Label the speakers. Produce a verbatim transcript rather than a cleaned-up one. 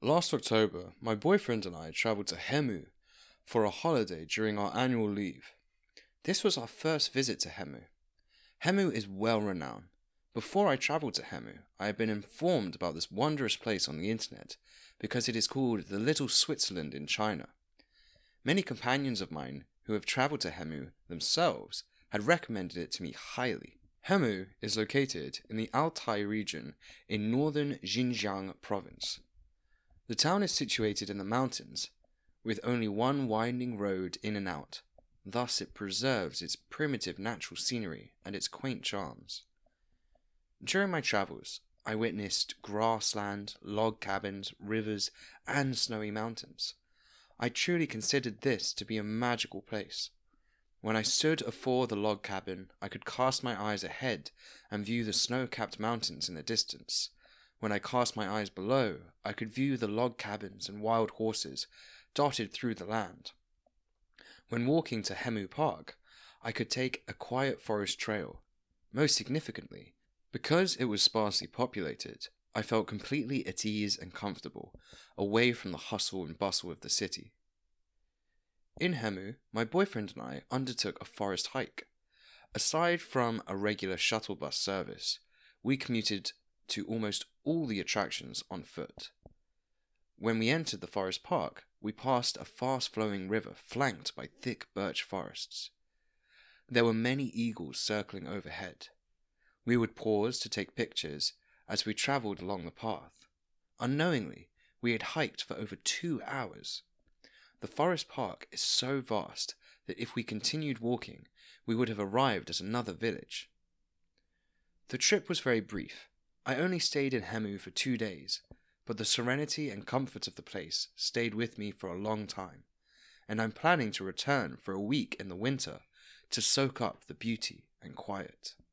Speaker 1: Last October, my boyfriend and I travelled to Hemu for a holiday during our annual leave. This was our first visit to Hemu. Hemu is well renowned. Before I travelled to Hemu, I had been informed about this wondrous place on the internet because it is called the Little Switzerland in China. Many companions of mine who have travelled to Hemu themselves had recommended it to me highly. Hemu is located in the Altai region in northern Xinjiang province. The town is situated in the mountains, with only one winding road in and out. Thus it preserves its primitive natural scenery and its quaint charms. During my travels, I witnessed grassland, log cabins, rivers, and snowy mountains. I truly considered this to be a magical place. When I stood afore the log cabin, I could cast my eyes ahead and view the snow-capped mountains in the distance. When I cast my eyes below, I could view the log cabins and wild horses dotted through the land. When walking to Hemu Park, I could take a quiet forest trail. Most significantly, because it was sparsely populated, I felt completely at ease and comfortable, away from the hustle and bustle of the city. In Hemu, my boyfriend and I undertook a forest hike. Aside from a regular shuttle bus service, we commuted to almost all the attractions on foot. When we entered the forest park, we passed a fast-flowing river flanked by thick birch forests. There were many eagles circling overhead. We would pause to take pictures as we travelled along the path. Unknowingly, we had hiked for over two hours. The forest park is so vast that if we continued walking, we would have arrived at another village. The trip was very brief. I only stayed in Hemu for two days, but the serenity and comfort of the place stayed with me for a long time, and I'm planning to return for a week in the winter to soak up the beauty and quiet.